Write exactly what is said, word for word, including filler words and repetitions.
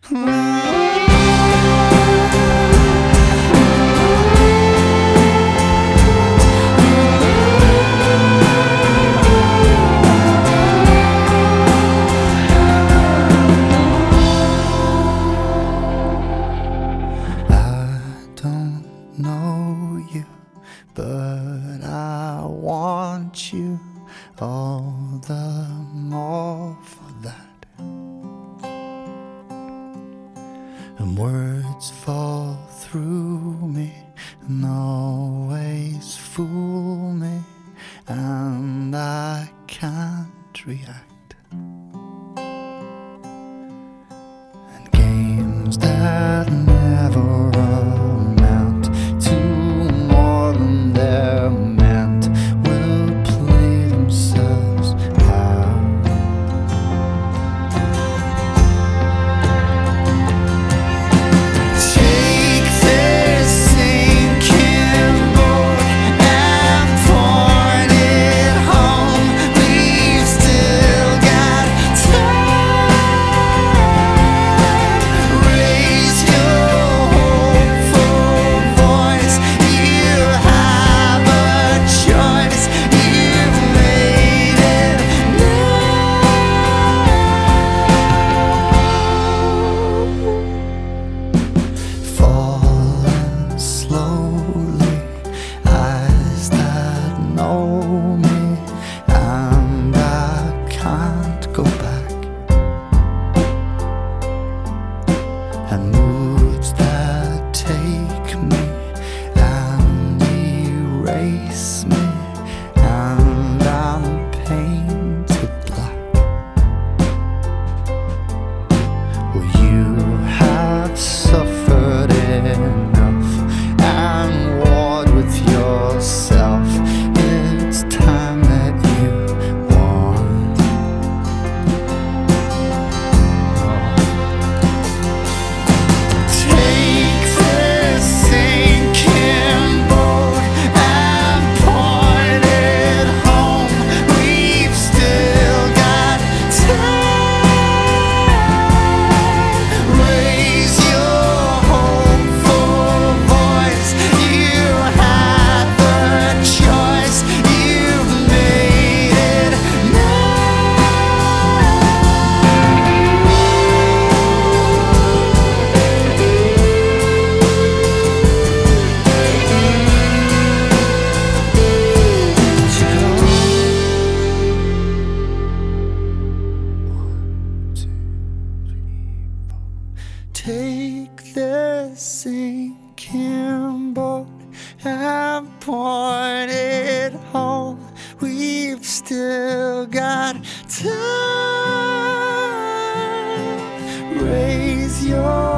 Know you, but I want you all the more for that. And words fall through me and always fool me, and I can't react. And games that never amount to more than they're meant will play themselves out. Take this sinking boat and point it home. We've still got time. Raise your hopeful voice. You have a choice. You've made it now. Falling slowly, eyes that know me, and I can't go back. And moods that take me and erase me, and I'm painted black. Well, you have suffered enough and warred with yourself. It's time that you won. Take this sinking boat and point it home. We've still got time. Raise your hopeful voice. You had the choice. You've made it Take this sinking boat and point it home. We've still got time. Raise your